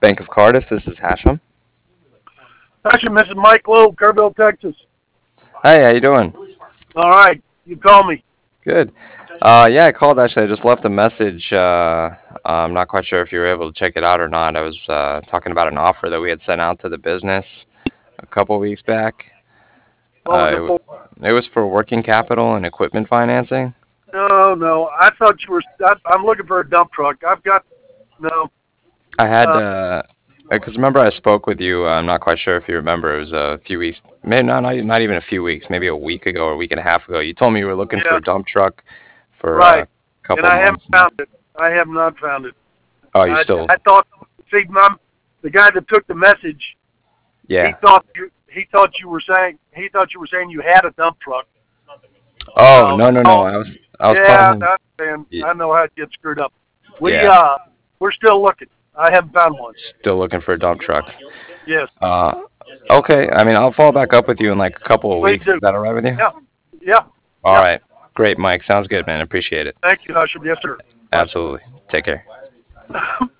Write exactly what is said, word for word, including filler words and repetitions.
Bank of Cardiff. This is Hashem. Actually, Missus Mike Lowe, Kerrville, Texas. Hey, how you doing? All right, you call me. Good. Uh, yeah, I called actually. I just left a message. Uh, I'm not quite sure if you were able to check it out or not. I was uh, talking about an offer that we had sent out to the business a couple weeks back. What was Uh, it, it w- for? it was for working capital and equipment financing. No, no. I thought you were. I, I'm looking for a dump truck. I've got no. I had, Uh, uh, because remember I spoke with you. I'm not quite sure if you remember. It was a few weeks, maybe not, not not even a few weeks, maybe a week ago or a week and a half ago. You told me you were looking for yeah, a dump truck for a right. And couple I haven't months now. found it. I have not found it. Oh, you I still, I thought. See, mom, the guy that took the message, he yeah. thought you. He thought you were saying. He thought you were saying you had a dump truck. Oh, So, no, no, no. oh, I was I was calling yeah, him. I understand. y- I know how it gets screwed up. We Yeah, uh, we're still looking. I haven't found one. still looking for a dump truck. Yes, Uh, okay. I mean, I'll follow back up with you in like a couple of please weeks. Is do. that all right with you? Yeah, yeah, All yeah. right. Great, Mike. Sounds good, man. Appreciate it. Thank you, Usher. Yes, sir. Bye. Absolutely. Take care.